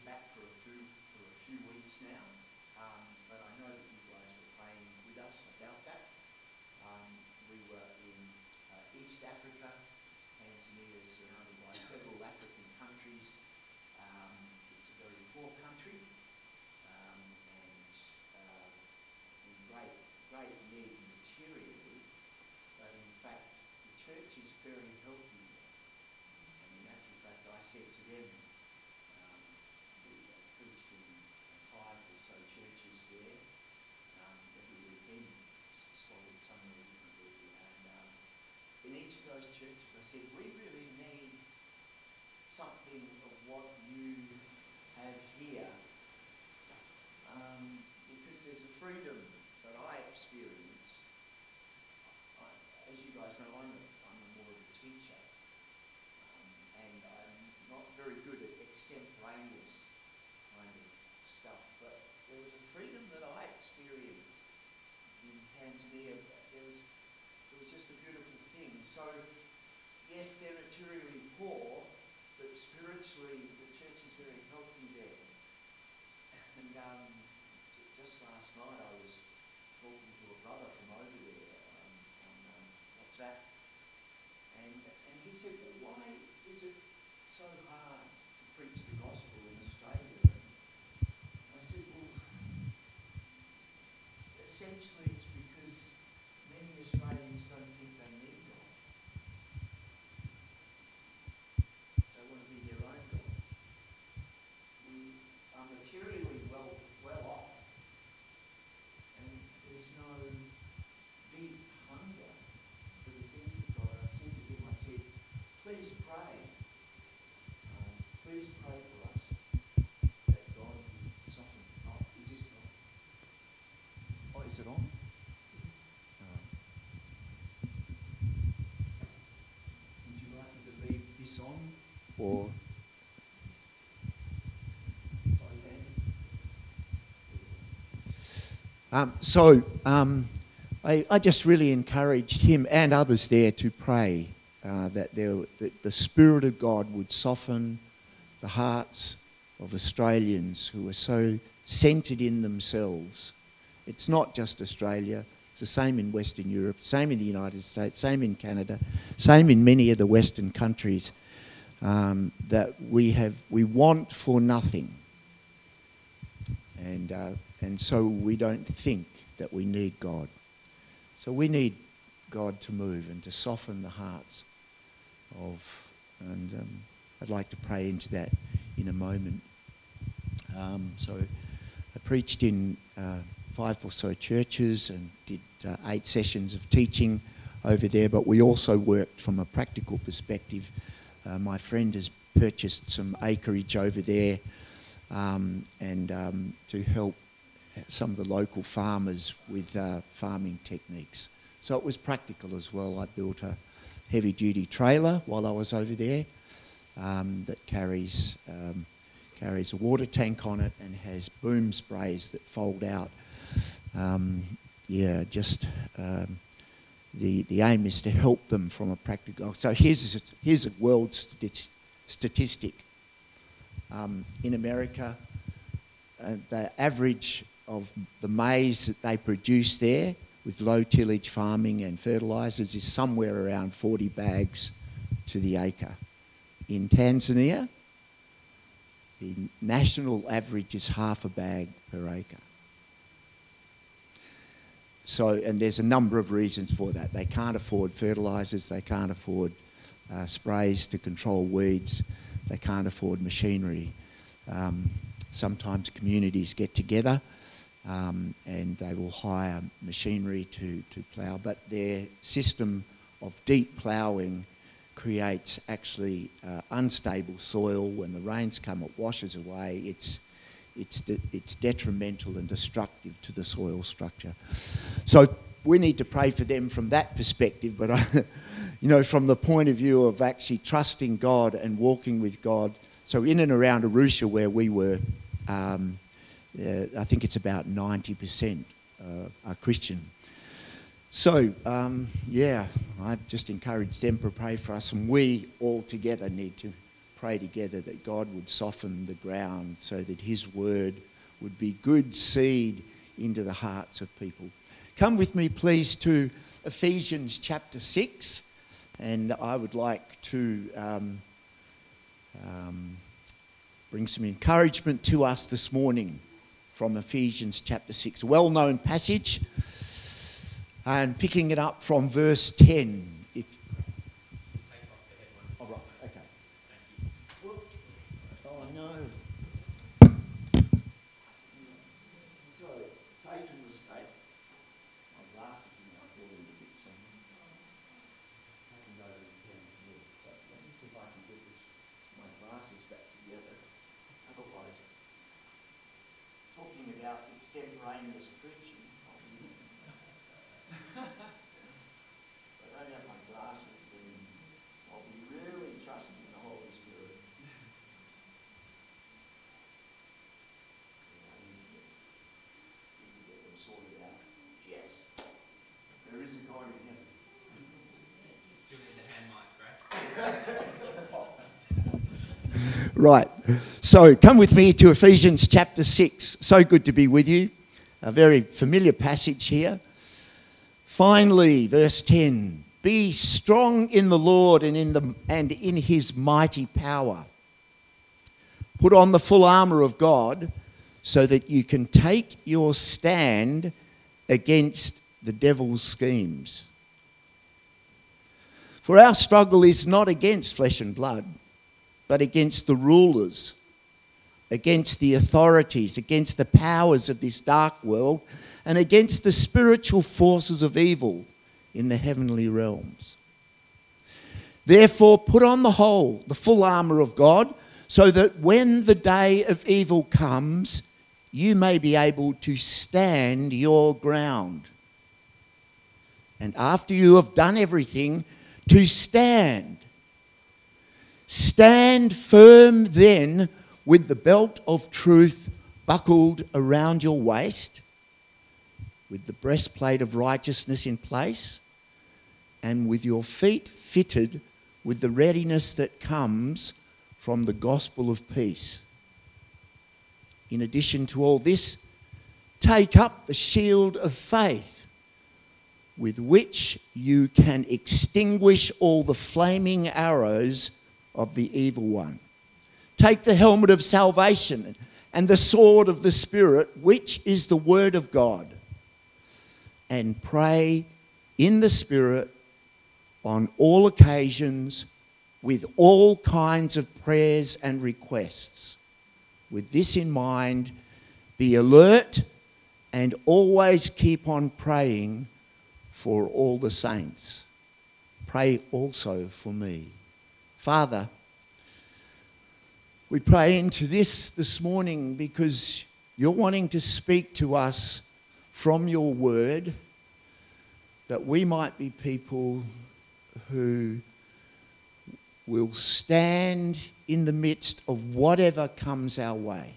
back for a few weeks now, but I know that you guys were praying with us about that. We were in East Africa. Tanzania is surrounded by several African countries. It's a very poor country, and in great need materially, but in fact the church is very healthy there. And in actual fact, I said to them, we preached in 5 or so churches there every weekend, slotted somewhere differently, and in each of those churches I said, we really need something of what you have here, because there's a freedom that I experience. As you guys know, I'm more of a teacher, and I'm not very good at extemporaneous kind of stuff, but there was a freedom that I experienced in Tanzania. It was just a beautiful thing. So, yes, they're materially poor, but spiritually the church is very healthy there. And just last night I was talking to a brother from over there on WhatsApp, and he said, well, why is it so hard to preach the gospel in Australia? And I said, well, essentially it's because many Australians don't think they need God. They want to be their own God. We are materially well off, and there's no deep hunger for the things of God. I said to him, I said, please pray. Please pray for us that God would soften. Oh, is this not? Oh, is it on? Would you like me to leave this on? Or I just really encouraged him and others there to pray that the Spirit of God would soften the hearts of Australians who are so centred in themselves. It's not just Australia. It's the same in Western Europe, same in the United States, same in Canada, same in many of the Western countries, that we want for nothing. And so we don't think that we need God. So we need God to move and to soften the hearts and I'd like to pray into that in a moment. So I preached in 5 or so churches and did 8 sessions of teaching over there, but we also worked from a practical perspective. My friend has purchased some acreage over there and to help some of the local farmers with farming techniques. So it was practical as well. I built a heavy-duty trailer while I was over there that carries a water tank on it and has boom sprays that fold out. The aim is to help them from a practical. So here's a world statistic. In America, the average of the maize that they produce there with low tillage farming and fertilisers is somewhere around 40 bags to the acre. In Tanzania, the national average is half a bag per acre. So, and there's a number of reasons for that. They can't afford fertilisers, they can't afford sprays to control weeds, they can't afford machinery. Sometimes communities get together and they will hire machinery to plough, but their system of deep ploughing creates actually unstable soil. When the rains come, it washes away. It's detrimental and destructive to the soil structure. So we need to pray for them from that perspective, but from the point of view of actually trusting God and walking with God. So in and around Arusha where we were, I think it's about 90% are Christian. So, I've just encouraged them to pray for us, and we all together need to pray together that God would soften the ground so that his word would be good seed into the hearts of people. Come with me, please, to Ephesians chapter 6, and I would like to bring some encouragement to us this morning from Ephesians chapter 6, a well-known passage, and picking it up from verse 10. About extemporaneous preaching. If I don't have my glasses, then I'll be really trusting the Holy Spirit. I need to get them sorted out. Yes. There is a God in heaven. Still need the hand mic, right? Right. So come with me to Ephesians chapter 6. So good to be with you. A very familiar passage here. Finally, verse 10. Be strong in the Lord and in his mighty power. Put on the full armour of God so that you can take your stand against the devil's schemes. For our struggle is not against flesh and blood, but against the rulers, against the authorities, against the powers of this dark world, and against the spiritual forces of evil in the heavenly realms. Therefore, put on the full armour of God, so that when the day of evil comes, you may be able to stand your ground. And after you have done everything, to stand. Stand firm then, with the belt of truth buckled around your waist, with the breastplate of righteousness in place, and with your feet fitted with the readiness that comes from the gospel of peace. In addition to all this, take up the shield of faith, with which you can extinguish all the flaming arrows of the evil one. Take the helmet of salvation and the sword of the Spirit, which is the word of God, and pray in the Spirit on all occasions with all kinds of prayers and requests. With this in mind, be alert and always keep on praying for all the saints. Pray also for me. Father, we pray into this morning because you're wanting to speak to us from your word, that we might be people who will stand in the midst of whatever comes our way.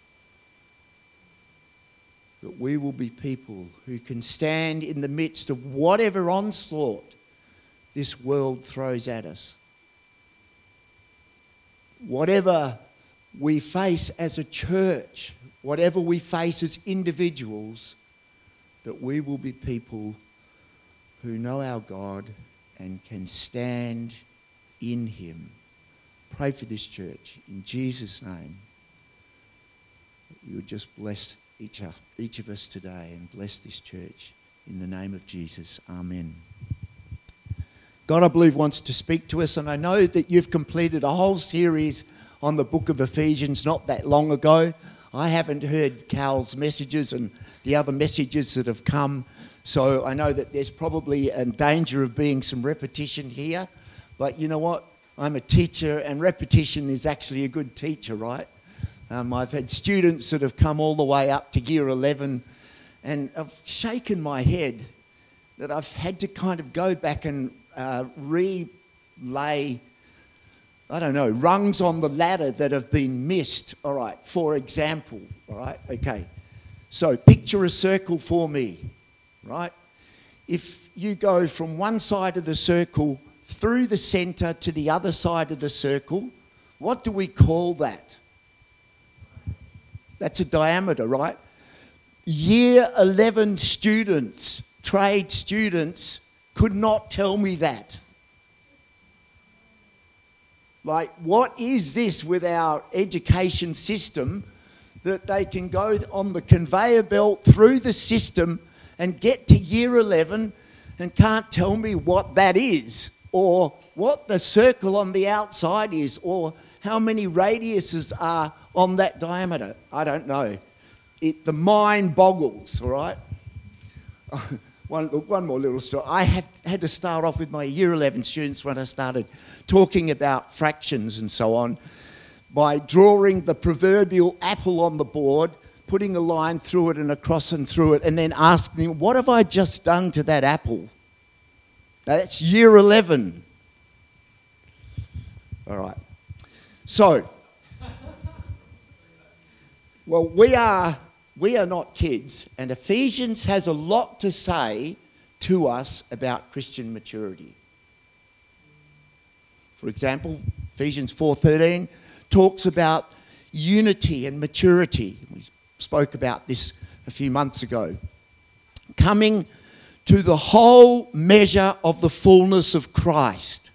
That we will be people who can stand in the midst of whatever onslaught this world throws at us. Whatever we face as a church, whatever we face as individuals, that we will be people who know our God and can stand in him. Pray for this church in Jesus' name. You would just bless each of us today and bless this church in the name of Jesus. Amen. God, I believe, wants to speak to us, and I know that you've completed a whole series on the book of Ephesians not that long ago. I haven't heard Cal's messages and the other messages that have come, so I know that there's probably a danger of being some repetition here, but you know what? I'm a teacher, and repetition is actually a good teacher, right? I've had students that have come all the way up to year 11, and I've shaken my head that I've had to kind of go back and relay, I don't know, rungs on the ladder that have been missed. All right, for example, all right, okay. So picture a circle for me, right? If you go from one side of the circle through the centre to the other side of the circle, What do we call that? That's a diameter, right? Year 11 students, trade students, could not tell me that. Like, what is this with our education system that they can go on the conveyor belt through the system and get to year 11 and can't tell me what that is, or what the circle on the outside is, or how many radiuses are on that diameter? I don't know. The mind boggles, all right? One more little story. I had to start off with my year 11 students when I started talking about fractions and so on by drawing the proverbial apple on the board, putting a line through it and across and through it, and then asking them, what have I just done to that apple? Now, that's year 11. All right. So, well, we are not kids, and Ephesians has a lot to say to us about Christian maturity. For example, Ephesians 4:13 talks about unity and maturity. We spoke about this a few months ago. Coming to the whole measure of the fullness of Christ.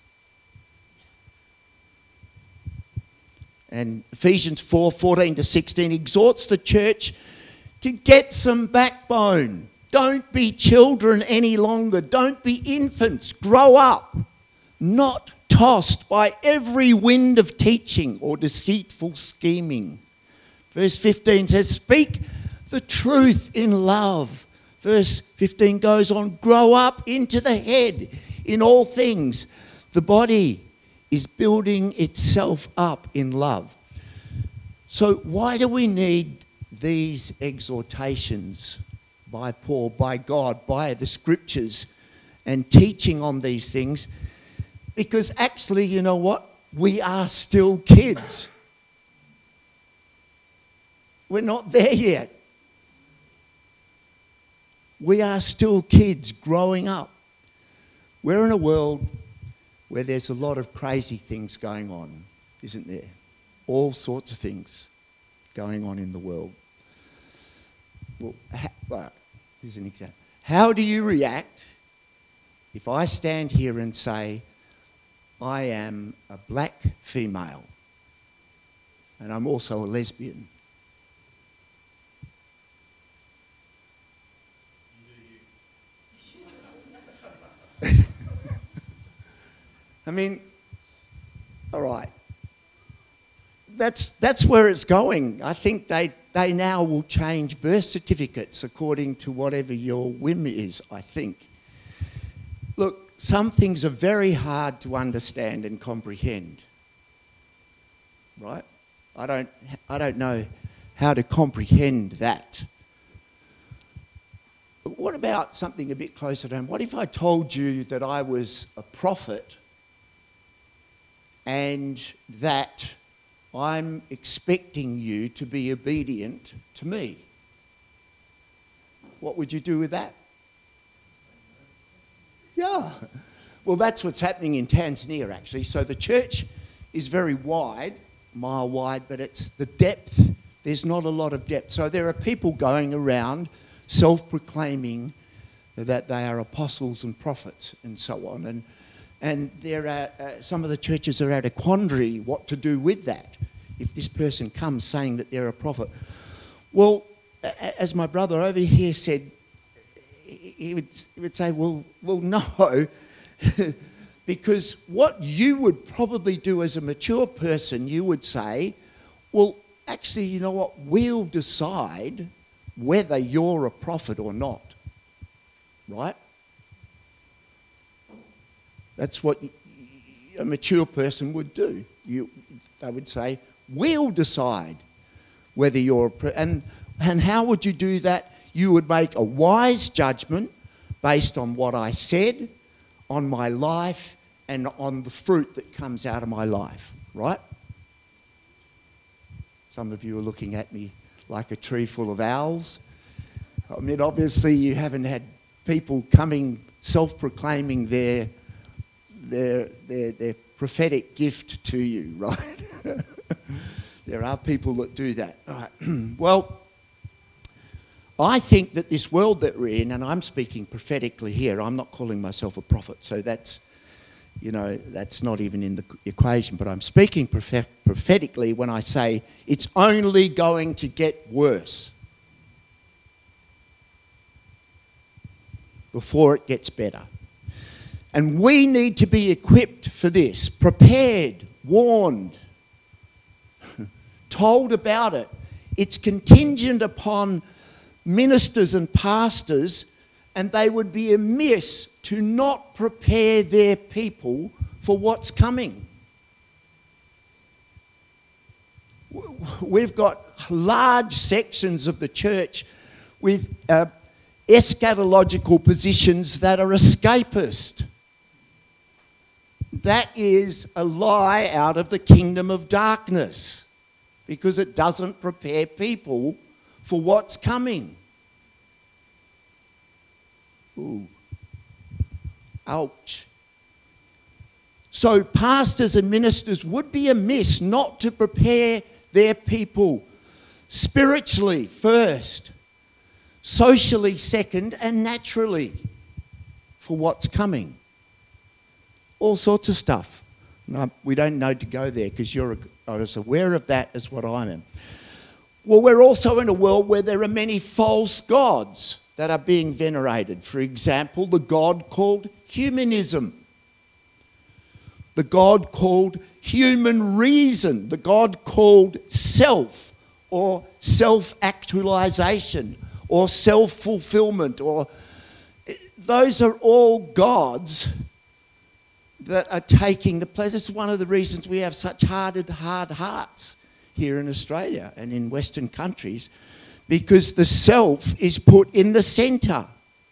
And Ephesians 4:14 to 16 exhorts the church to get some backbone. Don't be children any longer. Don't be infants. Grow up. Not tossed by every wind of teaching or deceitful scheming. Verse 15 says, speak the truth in love. Verse 15 goes on, grow up into the head in all things. The body is building itself up in love. So why do we need these exhortations by Paul, by God, by the scriptures, and teaching on these things? Because actually, you know what? We are still kids. We're not there yet. We are still kids growing up. We're in a world where there's a lot of crazy things going on, isn't there? All sorts of things going on in the world. Well, here's an example. How do you react if I stand here and say, I am a black female and I'm also a lesbian? I mean, all right. That's where it's going. I think they now will change birth certificates according to whatever your whim is, I think. Look, some things are very hard to understand and comprehend, right? I don't know how to comprehend that. But what about something a bit closer to home? What if I told you that I was a prophet and that I'm expecting you to be obedient to me? What would you do with that? Yeah. Well, that's what's happening in Tanzania, actually. So the church is very wide, mile wide, but it's the depth. There's not a lot of depth. So there are people going around self-proclaiming that they are apostles and prophets and so on. And there are some of the churches are at a quandary what to do with that if this person comes saying that they're a prophet. Well, as my brother over here said, he would say, well, no, because what you would probably do as a mature person, you would say, well, actually, you know what, we'll decide whether you're a prophet or not, right? That's what a mature person would do. They would say, we'll decide whether you're and how would you do that? You would make a wise judgment based on what I said, on my life, and on the fruit that comes out of my life, right? Some of you are looking at me like a tree full of owls. I mean, obviously you haven't had people coming self-proclaiming their prophetic gift to you, right? There are people that do that. All right. Well, I think that this world that we're in, and I'm speaking prophetically here, I'm not calling myself a prophet, so that's not even in the equation, but I'm speaking prophetically when I say it's only going to get worse before it gets better. And we need to be equipped for this, prepared, warned, told about it. It's contingent upon ministers and pastors, and they would be amiss to not prepare their people for what's coming. We've got large sections of the church with eschatological positions that are escapist. That is a lie out of the kingdom of darkness, because it doesn't prepare people for what's coming. Ooh. Ouch. So pastors and ministers would be amiss not to prepare their people spiritually first, socially second, and naturally for what's coming. All sorts of stuff. No, we don't know to go there because you're as aware of that as what I am. Well, we're also in a world where there are many false gods that are being venerated. For example, the god called humanism, the god called human reason, the god called self or self-actualization or self-fulfillment, or those are all gods that are taking the place. It's one of the reasons we have such hard hearts here in Australia and in Western countries, because the self is put in the centre.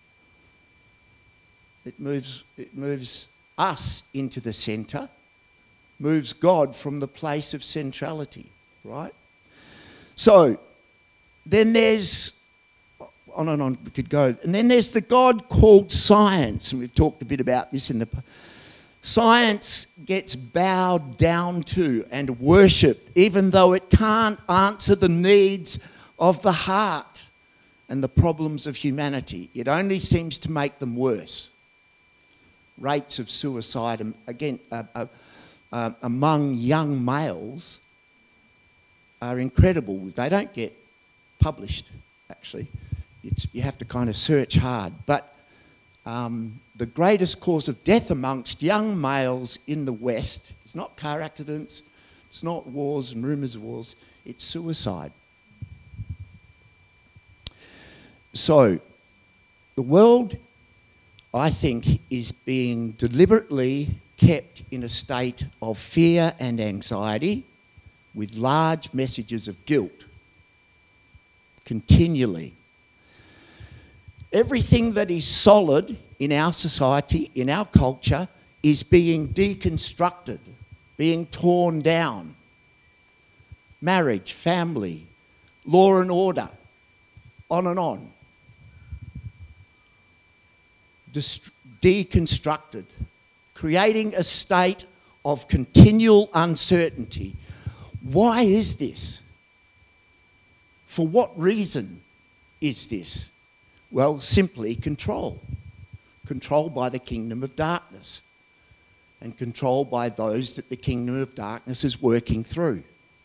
It moves us into the centre, moves God from the place of centrality, right? So then there's, on and on we could go, and then there's the God called science, and we've talked a bit about this in the science gets bowed down to and worshipped, even though it can't answer the needs of the heart and the problems of humanity. It only seems to make them worse. Rates of suicide, again, among young males are incredible. They don't get published, actually. You have to kind of search hard. But the greatest cause of death amongst young males in the West is not car accidents, it's not wars and rumours of wars, it's suicide. So, the world, I think, is being deliberately kept in a state of fear and anxiety with large messages of guilt continually. Everything that is solid in our society, in our culture, is being deconstructed, being torn down. Marriage, family, law and order, on and on. Deconstructed, creating a state of continual uncertainty. Why is this? For what reason is this? Well, simply control. Controlled by the kingdom of darkness and controlled by those that the kingdom of darkness is working through.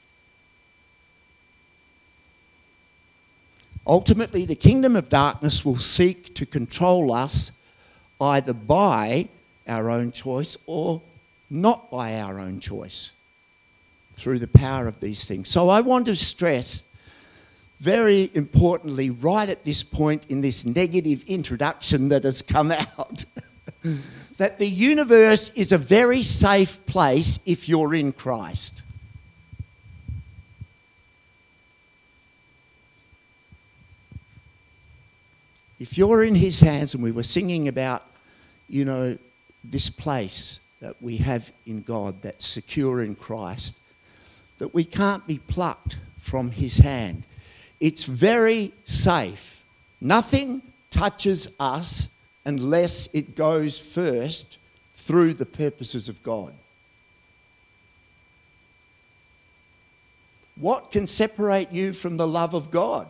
Ultimately, the kingdom of darkness will seek to control us either by our own choice or not by our own choice through the power of these things. So I want to stress very importantly, right at this point in this negative introduction that has come out, that the universe is a very safe place if you're in Christ. If you're in his hands, and we were singing about, this place that we have in God that's secure in Christ, that we can't be plucked from his hand. It's very safe. Nothing touches us unless it goes first through the purposes of God. What can separate you from the love of God?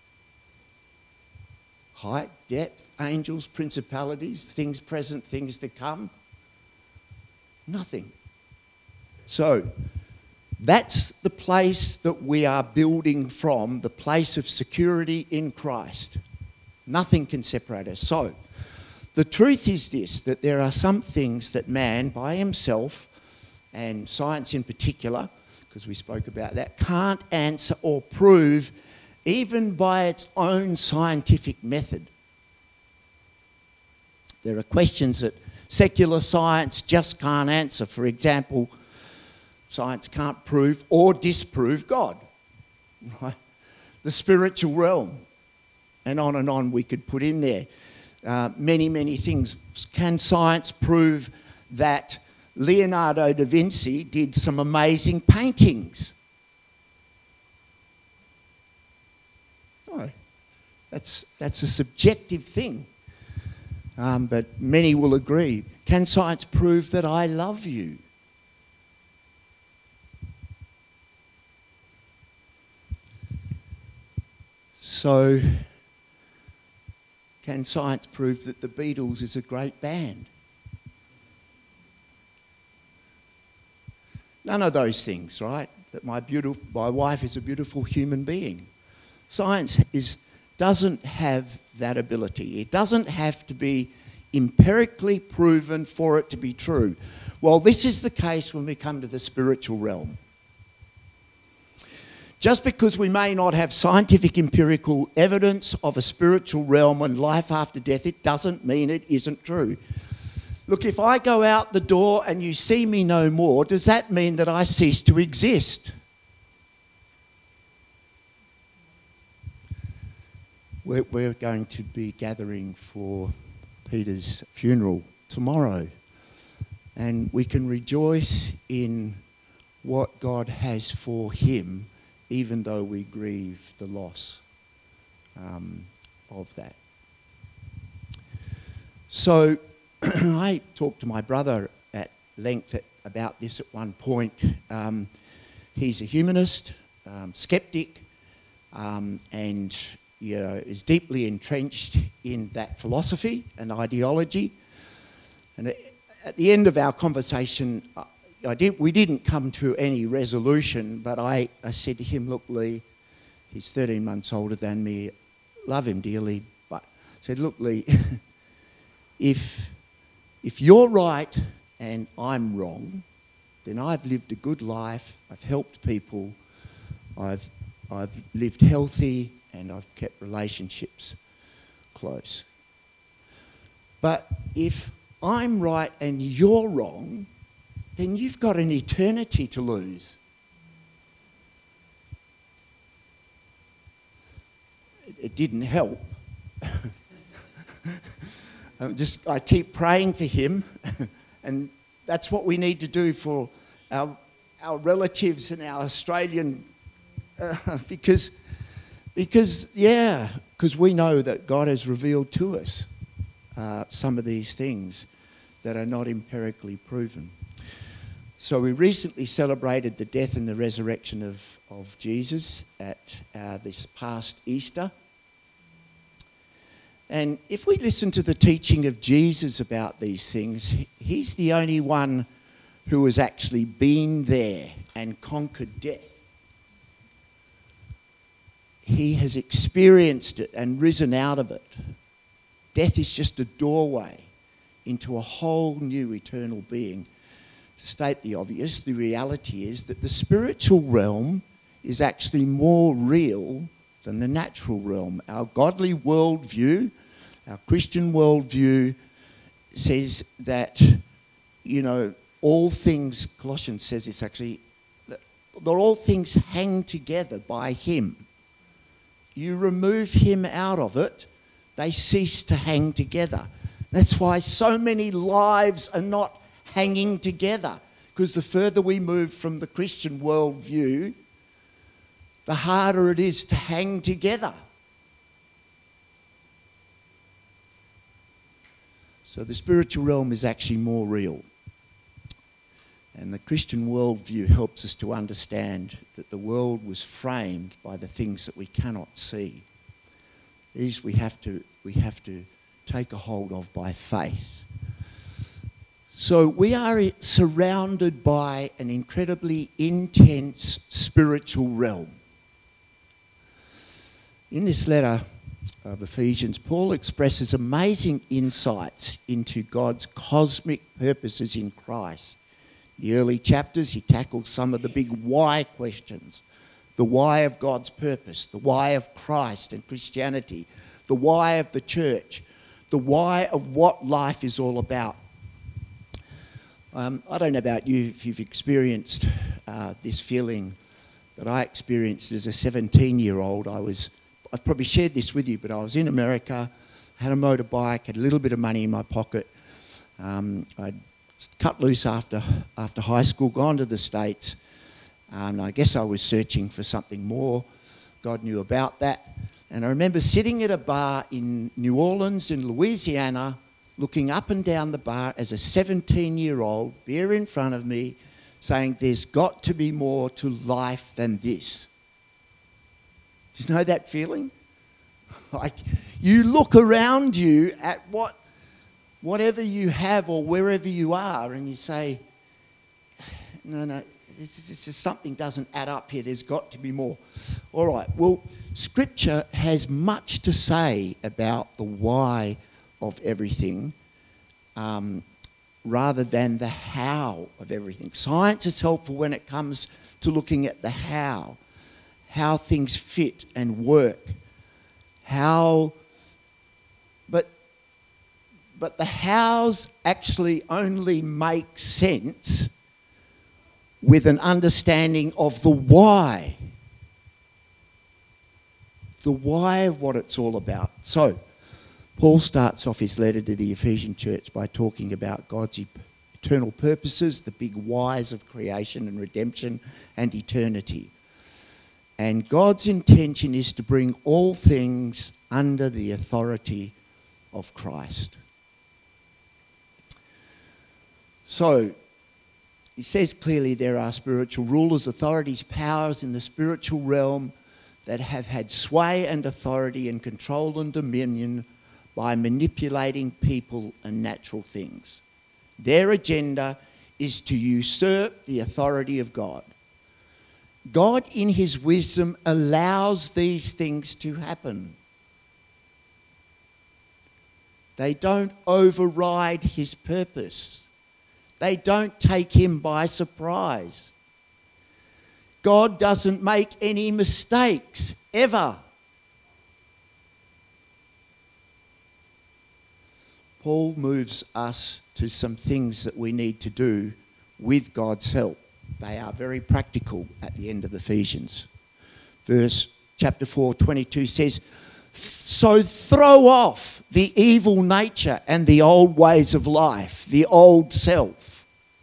Height, depth, angels, principalities, things present, things to come? Nothing. So, that's the place that we are building from, the place of security in Christ. Nothing can separate us. So, the truth is this, that there are some things that man by himself, and science in particular, because we spoke about that, can't answer or prove even by its own scientific method. There are questions that secular science just can't answer. For example, science can't prove or disprove God, right? The spiritual realm, and on we could put in there. Many things. Can science prove that Leonardo da Vinci did some amazing paintings? No, that's a subjective thing. But many will agree. Can science prove that I love you? So, can science prove that the Beatles is a great band? None of those things, right? That my wife is a beautiful human being. Science doesn't have that ability. It doesn't have to be empirically proven for it to be true. Well, this is the case when we come to the spiritual realm. Just because we may not have scientific empirical evidence of a spiritual realm and life after death, it doesn't mean it isn't true. Look, if I go out the door and you see me no more, does that mean that I cease to exist? We're going to be gathering for Peter's funeral tomorrow, and we can rejoice in what God has for him, even though we grieve the loss of that. So I talked to my brother at length about this at one point. He's a humanist, skeptic, and is deeply entrenched in that philosophy and ideology. And at the end of our conversation, we didn't come to any resolution, but I said to him, look, Lee, he's 13 months older than me, love him dearly, but I said, look, Lee, if you're right and I'm wrong, then I've lived a good life, I've helped people, I've lived healthy, and I've kept relationships close. But if I'm right and you're wrong, then you've got an eternity to lose. It didn't help. I keep praying for him, and that's what we need to do for our relatives and our Australian, because we know that God has revealed to us some of these things that are not empirically proven. So we recently celebrated the death and the resurrection of Jesus at this past Easter. And if we listen to the teaching of Jesus about these things, he's the only one who has actually been there and conquered death. He has experienced it and risen out of it. Death is just a doorway into a whole new eternal being. To state the obvious, the reality is that the spiritual realm is actually more real than the natural realm. Our godly worldview, our Christian worldview says that, all things, Colossians says this actually, that all things hang together by him. You remove him out of it, they cease to hang together. That's why so many lives are not hanging together, because the further we move from the Christian worldview, the harder it is to hang together. So the spiritual realm is actually more real. And the Christian worldview helps us to understand that the world was framed by the things that we cannot see. These we have to take a hold of by faith. So we are surrounded by an incredibly intense spiritual realm. In this letter of Ephesians, Paul expresses amazing insights into God's cosmic purposes in Christ. In the early chapters, he tackles some of the big why questions. The why of God's purpose, the why of Christ and Christianity, the why of the church, the why of what life is all about. I don't know about you, if you've experienced this feeling that I experienced as a 17-year-old. I've probably shared this with you, but I was in America, had a motorbike, had a little bit of money in my pocket. I'd cut loose after high school, gone to the States, and I guess I was searching for something more. God knew about that. And I remember sitting at a bar in New Orleans in Louisiana, looking up and down the bar as a 17-year-old, beer in front of me, saying, there's got to be more to life than this. Do you know that feeling? Like, you look around you at whatever you have or wherever you are, and you say, no, it's just something doesn't add up here. There's got to be more. All right, well, Scripture has much to say about the why of everything rather than the how of everything. Science is helpful when it comes to looking at the how things fit and work, but the hows actually only make sense with an understanding of the why of what it's all about. So, Paul starts off his letter to the Ephesian church by talking about God's eternal purposes, the big whys of creation and redemption and eternity. And God's intention is to bring all things under the authority of Christ. So, he says clearly there are spiritual rulers, authorities, powers in the spiritual realm that have had sway and authority and control and dominion by manipulating people and natural things. Their agenda is to usurp the authority of God. God, in his wisdom, allows these things to happen. They don't override his purpose. They don't take him by surprise. God doesn't make any mistakes, ever. Paul moves us to some things that we need to do with God's help. They are very practical at the end of Ephesians. Chapter 4:22 says, so throw off the evil nature and the old ways of life, the old self.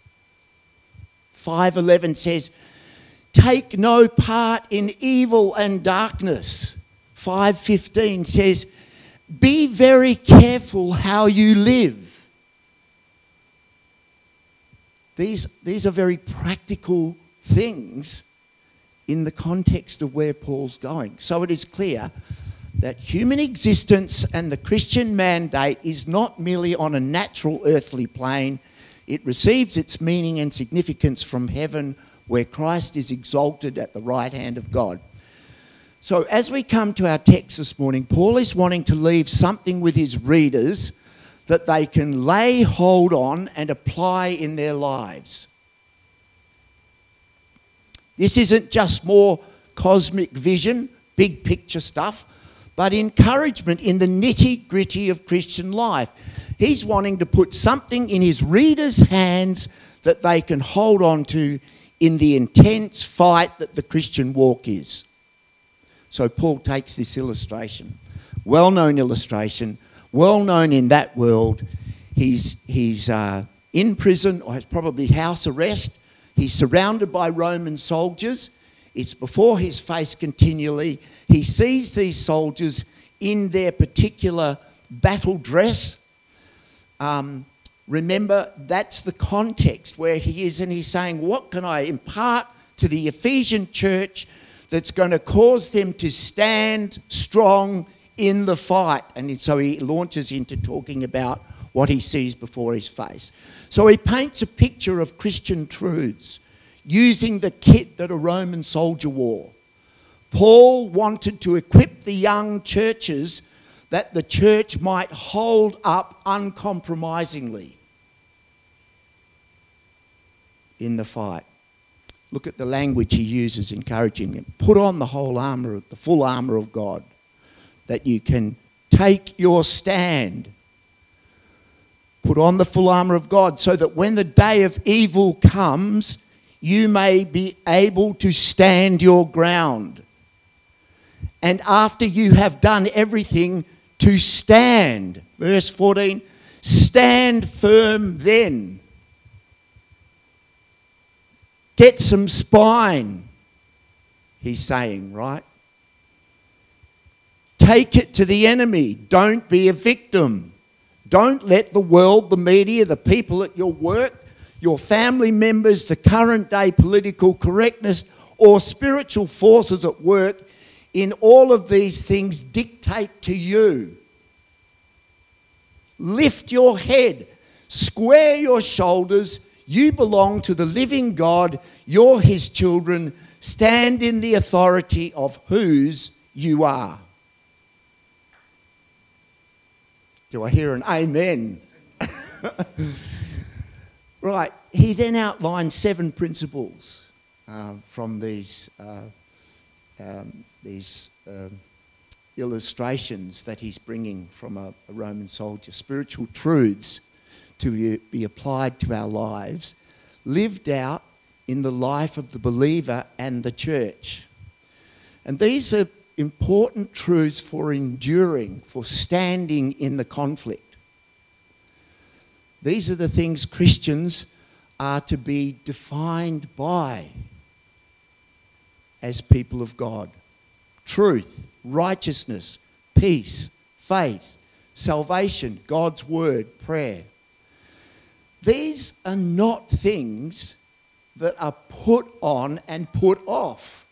5:11 says, take no part in evil and darkness. 5:15 says, be very careful how you live. These are very practical things in the context of where Paul's going. So it is clear that human existence and the Christian mandate is not merely on a natural earthly plane. It receives its meaning and significance from heaven, where Christ is exalted at the right hand of God. So as we come to our text this morning, Paul is wanting to leave something with his readers that they can lay hold on and apply in their lives. This isn't just more cosmic vision, big picture stuff, but encouragement in the nitty-gritty of Christian life. He's wanting to put something in his readers' hands that they can hold on to in the intense fight that the Christian walk is. So Paul takes this illustration, well-known illustration, well-known in that world. He's in prison, or has probably house arrest. He's surrounded by Roman soldiers. It's before his face continually. He sees these soldiers in their particular battle dress. Remember, that's the context where he is, and he's saying, what can I impart to the Ephesian church that's going to cause them to stand strong in the fight? And so he launches into talking about what he sees before his face. So he paints a picture of Christian truths using the kit that a Roman soldier wore. Paul wanted to equip the young churches that the church might hold up uncompromisingly in the fight. Look at the language he uses, encouraging them. Put on the whole armour, the full armour of God, that you can take your stand. Put on the full armour of God so that when the day of evil comes, you may be able to stand your ground. And after you have done everything, to stand. Verse 14, stand firm then. Get some spine, he's saying, right? Take it to the enemy. Don't be a victim. Don't let the world, the media, the people at your work, your family members, the current day political correctness or spiritual forces at work in all of these things dictate to you. Lift your head, square your shoulders. You belong to the living God. You're his children. Stand in the authority of whose you are. Do I hear an amen? Right. He then outlines 7 principles from these illustrations that he's bringing from a Roman soldier, spiritual truths to be applied to our lives, lived out in the life of the believer and the church. And these are important truths for enduring, for standing in the conflict. These are the things Christians are to be defined by as people of God. Truth, righteousness, peace, faith, salvation, God's word, prayer. These are not things that are put on and put off.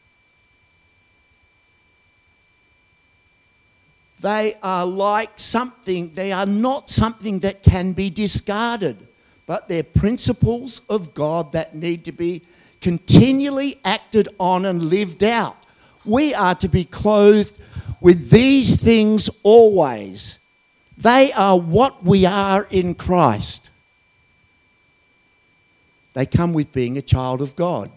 They are like something, they are not something that can be discarded, but they're principles of God that need to be continually acted on and lived out. We are to be clothed with these things always. They are what we are in Christ. They come with being a child of God.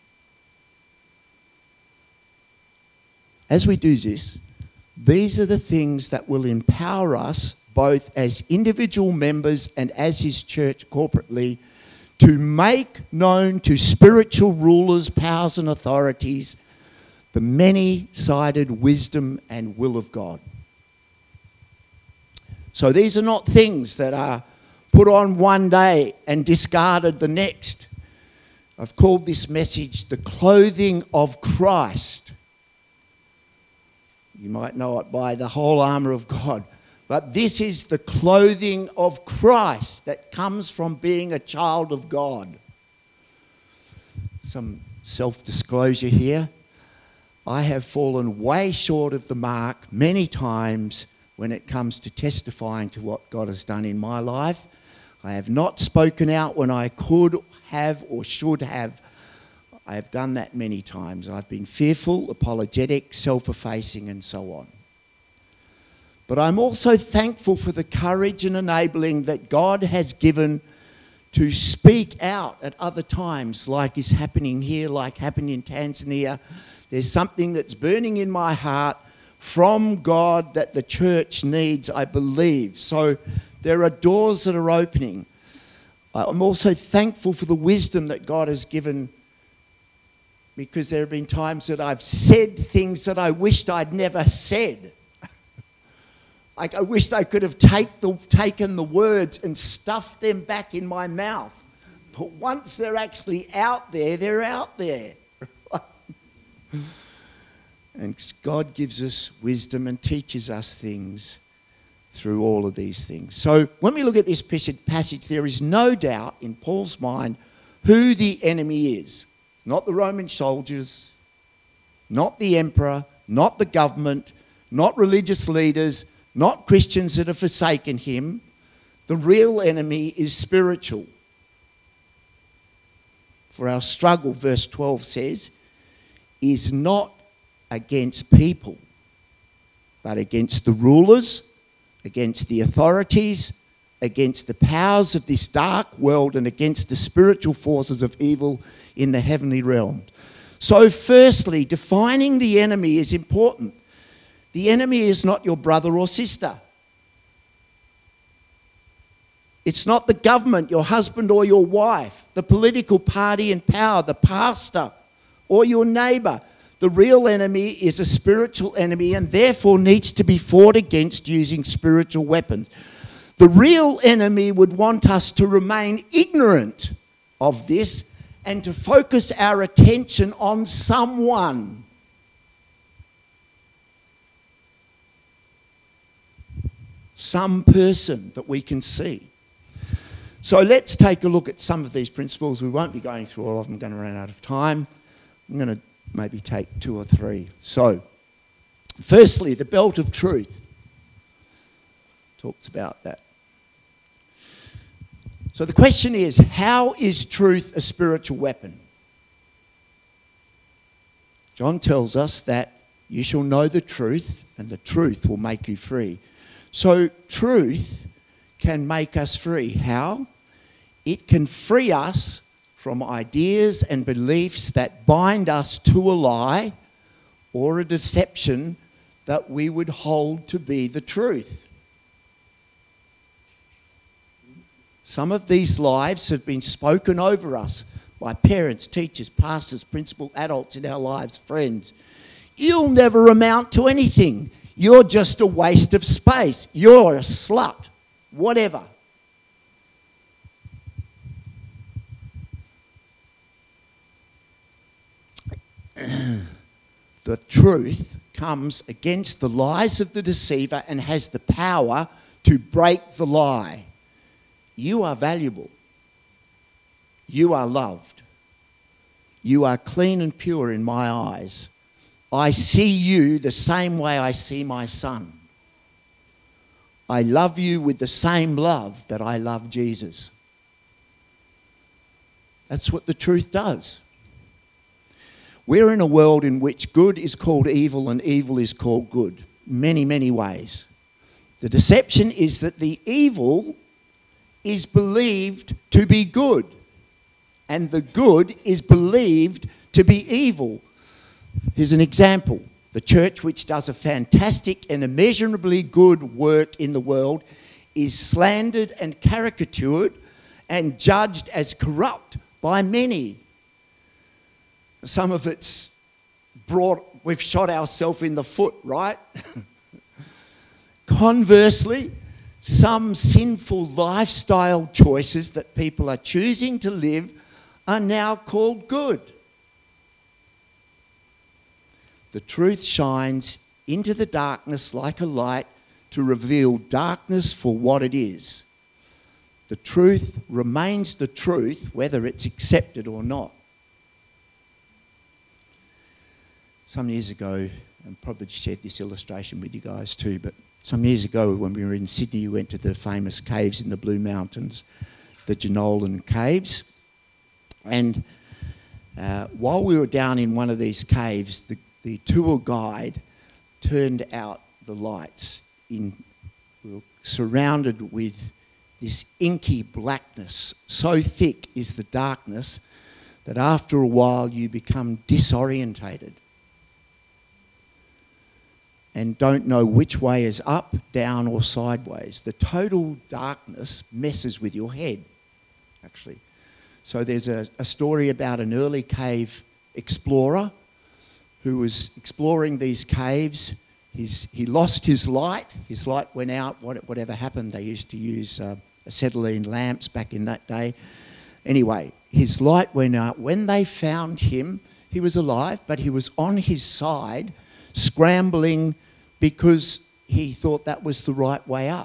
As we do this, these are the things that will empower us, both as individual members and as his church corporately, to make known to spiritual rulers, powers and authorities the many-sided wisdom and will of God. So these are not things that are put on one day and discarded the next. I've called this message the clothing of Christ. You might know it by the whole armour of God. But this is the clothing of Christ that comes from being a child of God. Some self-disclosure here. I have fallen way short of the mark many times when it comes to testifying to what God has done in my life. I have not spoken out when I could have or should have. I have done that many times. I've been fearful, apologetic, self-effacing and so on. But I'm also thankful for the courage and enabling that God has given to speak out at other times, like is happening here, like happened in Tanzania. There's something that's burning in my heart from God that the church needs, I believe. So there are doors that are opening. I'm also thankful for the wisdom that God has given, because there have been times that I've said things that I wished I'd never said. Like I wished I could have taken the words and stuffed them back in my mouth. But once they're actually out there, they're out there. And God gives us wisdom and teaches us things through all of these things. So when we look at this passage, there is no doubt in Paul's mind who the enemy is. Not the Roman soldiers, not the emperor, not the government, not religious leaders, not Christians that have forsaken him. The real enemy is spiritual. For our struggle, verse 12 says, is not against people, but against the rulers, against the authorities, against the powers of this dark world, and against the spiritual forces of evil in the heavenly realm. So firstly, defining the enemy is important. The enemy is not your brother or sister. It's not the government, your husband or your wife, the political party in power, the pastor, or your neighbour. The real enemy is a spiritual enemy and therefore needs to be fought against using spiritual weapons. The real enemy would want us to remain ignorant of this and to focus our attention on someone. Some person that we can see. So let's take a look at some of these principles. We won't be going through all of them. I'm going to run out of time. I'm going to maybe take 2 or 3. So, firstly, the belt of truth. Talks about that. So the question is, how is truth a spiritual weapon? John tells us that you shall know the truth, and the truth will make you free. So truth can make us free. How? It can free us from ideas and beliefs that bind us to a lie or a deception that we would hold to be the truth. Some of these lies have been spoken over us by parents, teachers, pastors, principal adults in our lives, friends. You'll never amount to anything. You're just a waste of space. You're a slut. Whatever. The truth comes against the lies of the deceiver and has the power to break the lie. You are valuable. You are loved. You are clean and pure in my eyes. I see you the same way I see my son. I love you with the same love that I love Jesus. That's what the truth does. We're in a world in which good is called evil and evil is called good. Many, many ways. The deception is that the evil is believed to be good, and the good is believed to be evil. Here's an example. The church, which does a fantastic and immeasurably good work in the world, is slandered and caricatured and judged as corrupt by many. Some of it's we've shot ourselves in the foot, right? Conversely, some sinful lifestyle choices that people are choosing to live are now called good. The truth shines into the darkness like a light to reveal darkness for what it is. The truth remains the truth whether it's accepted or not. Some years ago, and probably shared this illustration with you guys too, but some years ago when we were in Sydney, we went to the famous caves in the Blue Mountains, the Jenolan Caves. And while we were down in one of these caves, the tour guide turned out the lights. We were surrounded with this inky blackness. So thick is the darkness that after a while you become disorientated and don't know which way is up, down or sideways. The total darkness messes with your head, actually. So there's a story about an early cave explorer who was exploring these caves. He lost his light. His light went out. Whatever happened, they used to use acetylene lamps back in that day. Anyway, his light went out. When they found him, he was alive, but he was on his side, scrambling because he thought that was the right way up.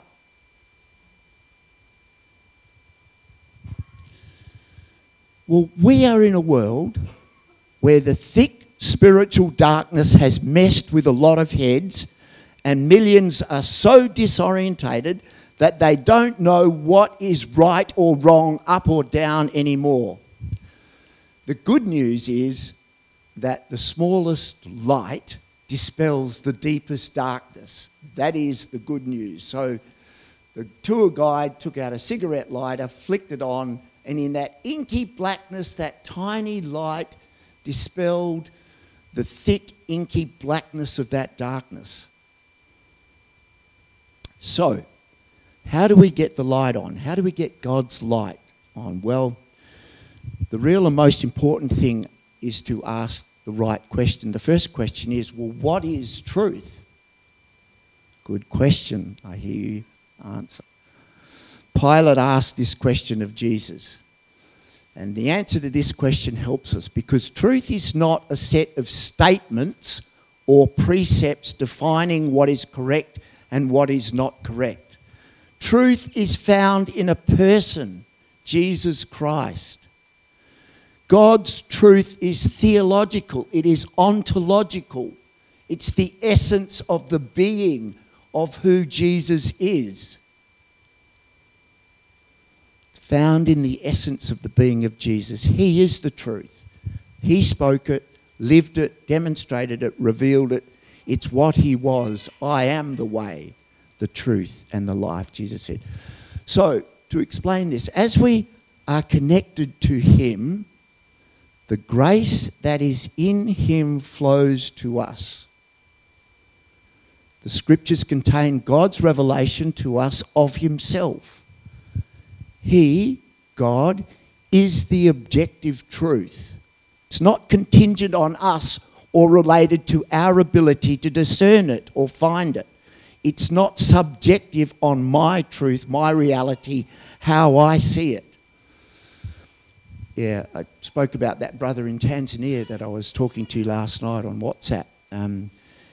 Well, we are in a world where the thick spiritual darkness has messed with a lot of heads, and millions are so disorientated that they don't know what is right or wrong, up or down anymore. The good news is that the smallest light dispels the deepest darkness. That is the good news. So the tour guide took out a cigarette lighter, flicked it on, and in that inky blackness, that tiny light dispelled the thick, inky blackness of that darkness. So, how do we get the light on? How do we get God's light on? Well, the real and most important thing is to ask the right question. The first question is, well, what is truth? Good question, I hear you answer. Pilate asked this question of Jesus. And the answer to this question helps us, because truth is not a set of statements or precepts defining what is correct and what is not correct. Truth is found in a person, Jesus Christ. God's truth is theological. It is ontological. It's the essence of the being of who Jesus is. It's found in the essence of the being of Jesus. He is the truth. He spoke it, lived it, demonstrated it, revealed it. It's what he was. I am the way, the truth, and the life, Jesus said. So, to explain this, as we are connected to him, the grace that is in him flows to us. The scriptures contain God's revelation to us of himself. He, God, is the objective truth. It's not contingent on us or related to our ability to discern it or find it. It's not subjective on my truth, my reality, how I see it. Yeah, I spoke about that brother in Tanzania that I was talking to last night on WhatsApp. And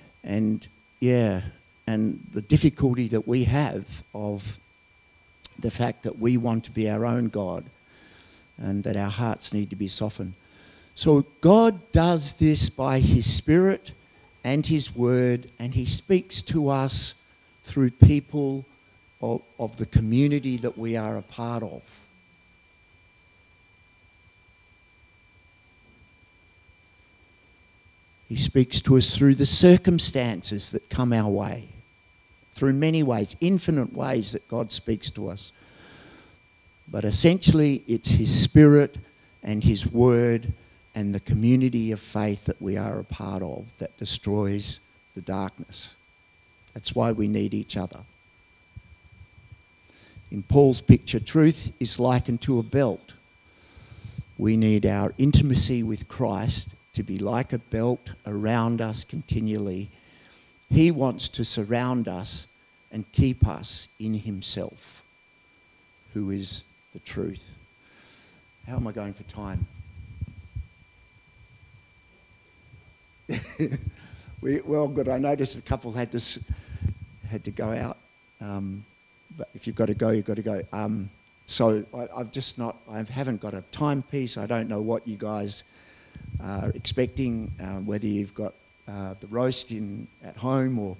the difficulty that we have of the fact that we want to be our own God and that our hearts need to be softened. So God does this by his Spirit and his Word, and he speaks to us through people of the community that we are a part of. He speaks to us through the circumstances that come our way, through many ways, infinite ways that God speaks to us. But essentially, it's his Spirit and his Word and the community of faith that we are a part of that destroys the darkness. That's why we need each other. In Paul's picture, truth is likened to a belt. We need our intimacy with Christ to be like a belt around us continually. He wants to surround us and keep us in himself, who is the truth. How am I going for time? Well, good. I noticed a couple had to go out. But if you've got to go, you've got to go. So I haven't got a timepiece. I don't know what you guys are expecting, whether you've got the roast at home or...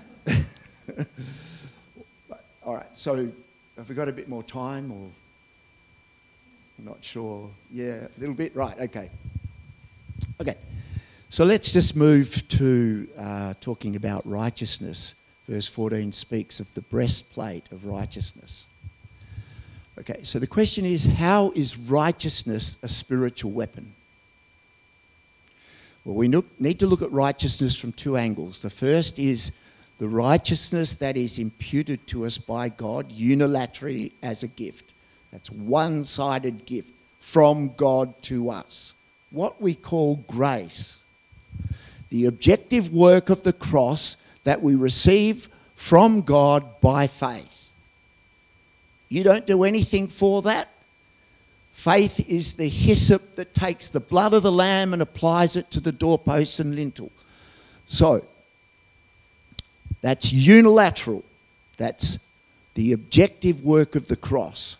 All right, so have we got a bit more time or... I'm not sure. Yeah, a little bit. Right, okay. Okay, so let's just move to talking about righteousness. Verse 14 speaks of the breastplate of righteousness. Okay, so the question is, how is righteousness a spiritual weapon? Well, we need to look at righteousness from two angles. The first is the righteousness that is imputed to us by God unilaterally as a gift. That's one-sided gift from God to us. What we call grace. The objective work of the cross that we receive from God by faith. You don't do anything for that. Faith is the hyssop that takes the blood of the lamb and applies it to the doorpost and lintel. So, That's unilateral. That's the objective work of the cross.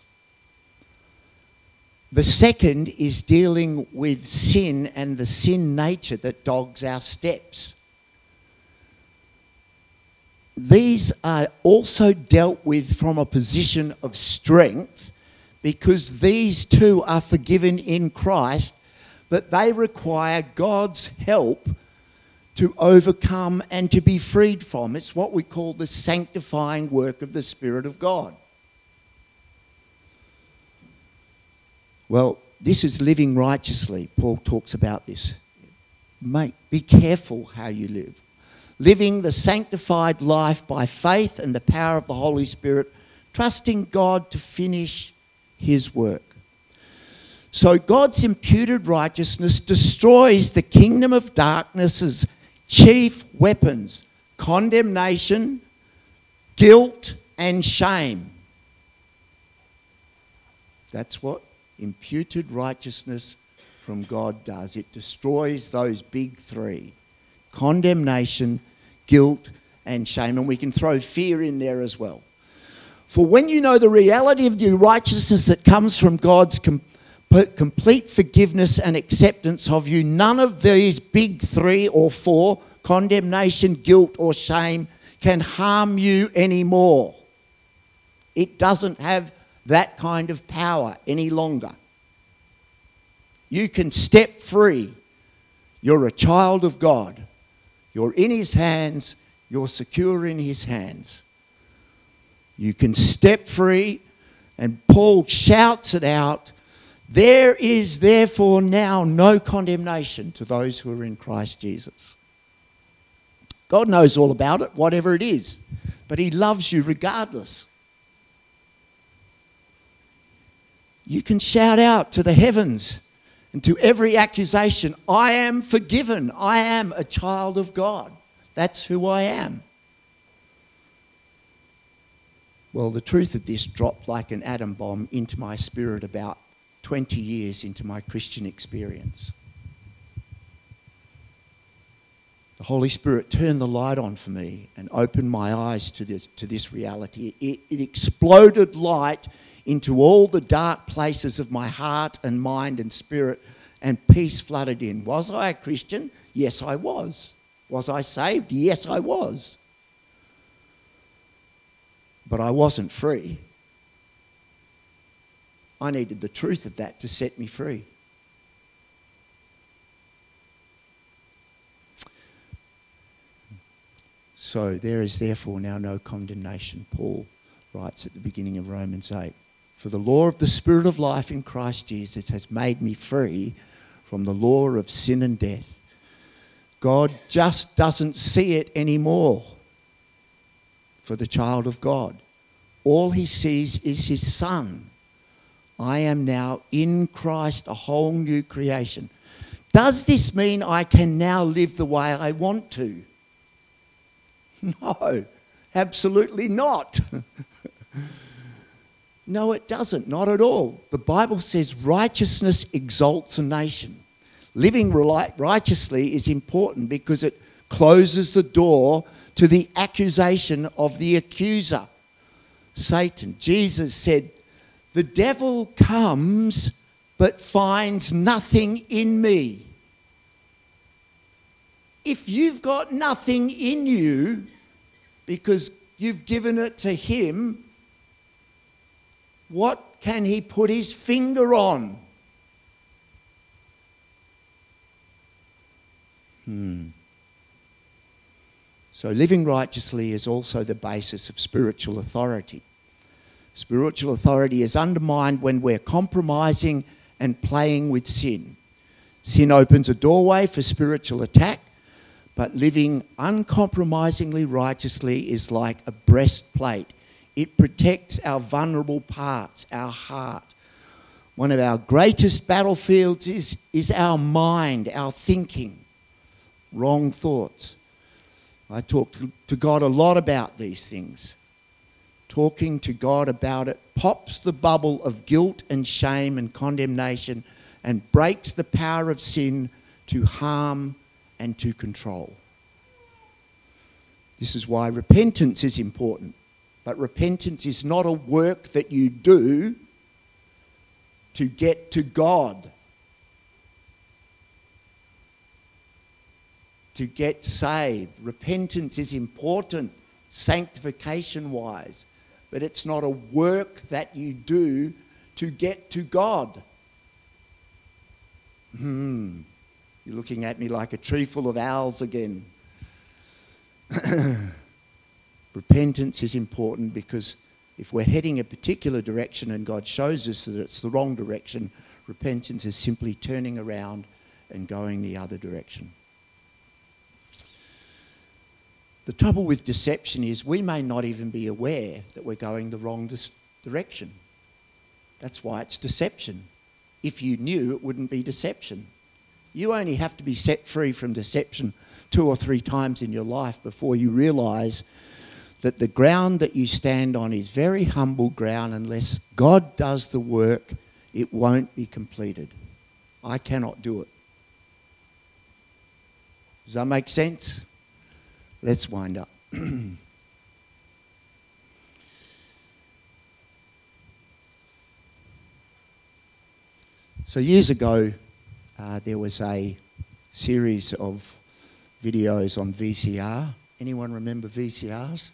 The second is dealing with sin and the sin nature that dogs our steps. These are also dealt with from a position of strength, because these too are forgiven in Christ, but they require God's help to overcome and to be freed from. It's what we call the sanctifying work of the Spirit of God. Well, this is living righteously. Paul talks about this. Mate, be careful how you live. Living the sanctified life by faith and the power of the Holy Spirit, trusting God to finish his work. So God's imputed righteousness destroys the kingdom of darkness's chief weapons: condemnation, guilt, and shame. That's what imputed righteousness from God does. It destroys those big three: condemnation, guilt, and shame. And we can throw fear in there as well. For when you know the reality of the righteousness that comes from God's complete forgiveness and acceptance of you, none of these big three or four, condemnation, guilt, or shame, can harm you anymore. It doesn't have that kind of power any longer. You can step free. You're a child of God. You're in his hands. You're secure in his hands. You can step free, and Paul shouts it out: there is therefore now no condemnation to those who are in Christ Jesus. God knows all about it, whatever it is, but he loves you regardless. You can shout out to the heavens and to every accusation, I am forgiven. I am a child of God. That's who I am. Well, the truth of this dropped like an atom bomb into my spirit about 20 years into my Christian experience. The Holy Spirit turned the light on for me and opened my eyes to this reality. It exploded light into all the dark places of my heart and mind and spirit, and peace flooded in. Was I a Christian? Yes, I was. Was I saved? Yes, I was. But I wasn't free. I needed the truth of that to set me free. So there is therefore now no condemnation, Paul writes at the beginning of Romans 8. For the law of the Spirit of life in Christ Jesus has made me free from the law of sin and death. God just doesn't see it anymore for the child of God. All he sees is his Son. I am now in Christ, a whole new creation. Does this mean I can now live the way I want to? No, absolutely not. No, it doesn't. Not at all. The Bible says righteousness exalts a nation. Living righteously is important because it closes the door to the accusation of the accuser, Satan. Jesus said, the devil comes but finds nothing in me. If you've got nothing in you because you've given it to him, what can he put his finger on? So living righteously is also the basis of spiritual authority. Spiritual authority is undermined when we're compromising and playing with sin. Sin opens a doorway for spiritual attack, but living uncompromisingly righteously is like a breastplate. It protects our vulnerable parts, our heart. One of our greatest battlefields is our mind, our thinking, wrong thoughts. I talk to God a lot about these things. Talking to God about it pops the bubble of guilt and shame and condemnation and breaks the power of sin to harm and to control. This is why repentance is important. But repentance is not a work that you do to get to God, to get saved. Repentance is important, sanctification-wise, but it's not a work that you do to get to God. You're looking at me like a tree full of owls again. Repentance is important because if we're heading a particular direction and God shows us that it's the wrong direction, repentance is simply turning around and going the other direction. The trouble with deception is we may not even be aware that we're going the wrong direction. That's why it's deception. If you knew, it wouldn't be deception. You only have to be set free from deception 2 or 3 times in your life before you realise that the ground that you stand on is very humble ground. Unless God does the work, it won't be completed. I cannot do it. Does that make sense? Let's wind up. So years ago, there was a series of videos on VCR. Anyone remember VCRs?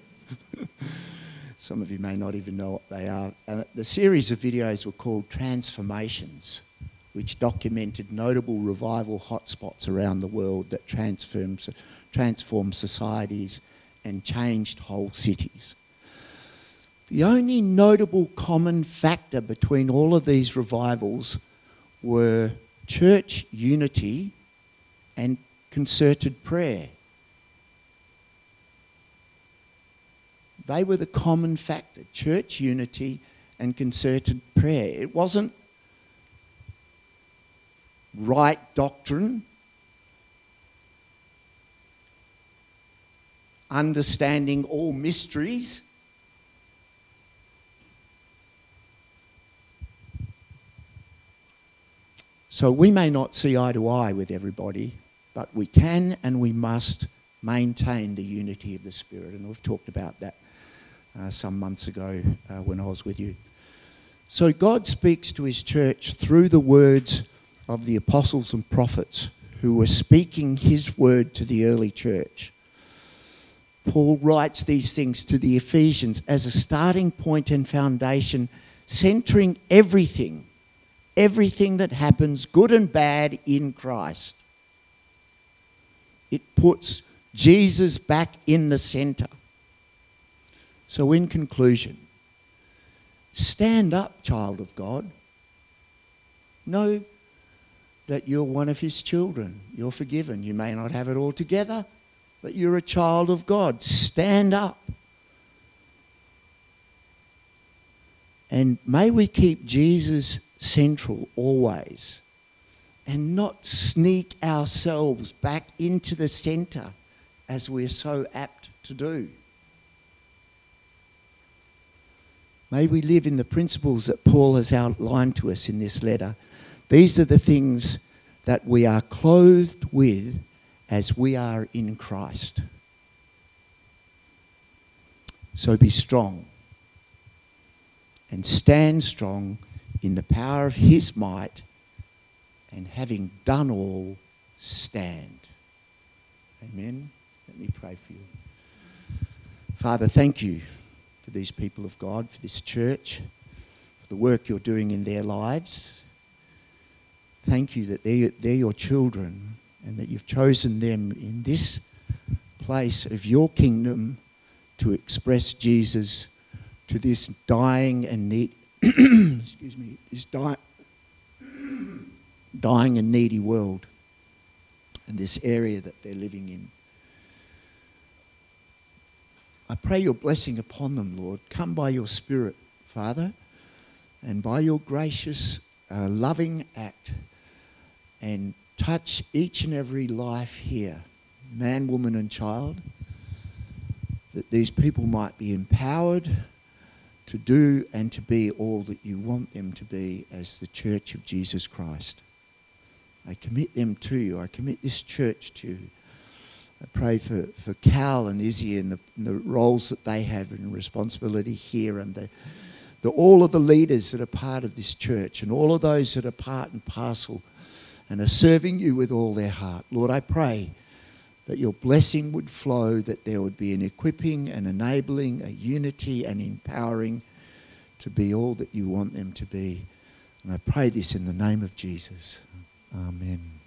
Some of you may not even know what they are. The series of videos were called Transformations, which documented notable revival hotspots around the world that transformed societies and changed whole cities. The only notable common factor between all of these revivals were church unity and concerted prayer. They were the common factor, church unity and concerted prayer. It wasn't right doctrine, understanding all mysteries. So we may not see eye to eye with everybody, but we can and we must maintain the unity of the Spirit. And we've talked about that some months ago when I was with you. So God speaks to his church through the words of the apostles and prophets who were speaking his word to the early church. Paul writes these things to the Ephesians as a starting point and foundation, centering everything that happens, good and bad, in Christ. It puts Jesus back in the centre. So in conclusion, stand up, child of God. Know that you're one of his children. You're forgiven. You may not have it all together, but you're a child of God. Stand up. And may we keep Jesus central always and not sneak ourselves back into the centre as we're so apt to do. May we live in the principles that Paul has outlined to us in this letter. These are the things that we are clothed with as we are in Christ. So be strong and stand strong in the power of his might, and having done all, stand. Amen. Let me pray for you. Father, thank you for these people of God, for this church, for the work you're doing in their lives. Thank you that they're your children and that you've chosen them in this place of your kingdom to express Jesus to this dying and dying and needy world and this area that they're living in. I pray your blessing upon them, Lord. Come by your Spirit, Father, and by your gracious, loving act, and touch each and every life here, man, woman and child, that these people might be empowered to do and to be all that you want them to be as the church of Jesus Christ. I commit them to you. I commit this church to you. I pray for Cal and Izzy and the roles that they have and responsibility here, and all of the leaders that are part of this church and all of those that are part and parcel and are serving you with all their heart. Lord, I pray that your blessing would flow, that there would be an equipping, an enabling, a unity, and empowering to be all that you want them to be. And I pray this in the name of Jesus. Amen.